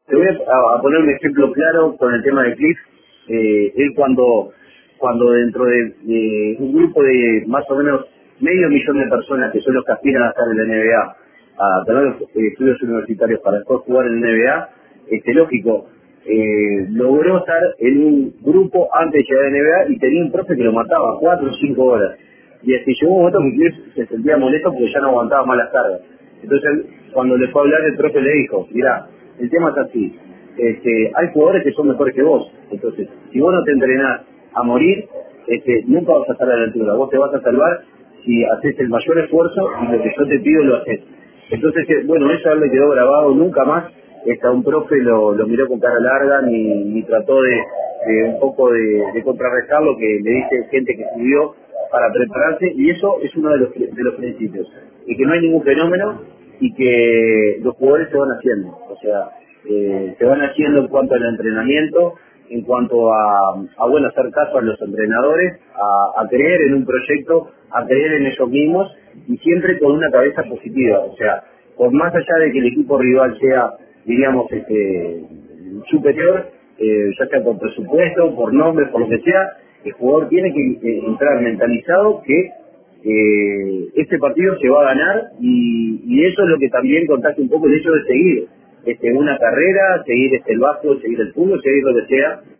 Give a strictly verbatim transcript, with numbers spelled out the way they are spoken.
Te voy a, a poner un ejemplo claro con el tema de Cliff. Eh, él cuando, cuando dentro de, de un grupo de más o menos medio millón de personas que son los que aspiran a estar en la N B A, a tener eh, estudios universitarios para después jugar en la N B A, este, lógico, eh, logró estar en un grupo antes de llegar a la N B A y tenía un profe que lo mataba cuatro o cinco horas. Y este, llegó un momento que Cliff se sentía molesto porque ya no aguantaba más las cargas. Entonces, él, cuando le fue a hablar, el profe le dijo, mirá, el tema es así, este, hay jugadores que son mejores que vos, entonces, si vos no te entrenás a morir, este, nunca vas a estar a la altura, vos te vas a salvar si haces el mayor esfuerzo y lo que yo te pido lo haces. Entonces, eh, bueno, eso a él le quedó grabado, nunca más, este, a un profe lo, lo miró con cara larga, ni, ni trató de, de un poco de, de contrarrestar lo que le dice gente que estudió para prepararse, y eso es uno de los, de los principios, y que no hay ningún fenómeno, y que los jugadores se van haciendo, o sea, eh, se van haciendo en cuanto al entrenamiento, en cuanto a, a bueno, hacer caso a los entrenadores, a, a creer en un proyecto, a creer en ellos mismos, y siempre con una cabeza positiva, o sea, por más allá de que el equipo rival sea, diríamos, este, superior, eh, ya sea por presupuesto, por nombre, por lo que sea, el jugador tiene que eh, entrar mentalizado que eh, este partido se va a ganar, y, y eso es lo que también contagia un poco el hecho de seguir este, una carrera, seguir este, el básquetbol, seguir el fútbol, seguir lo que sea,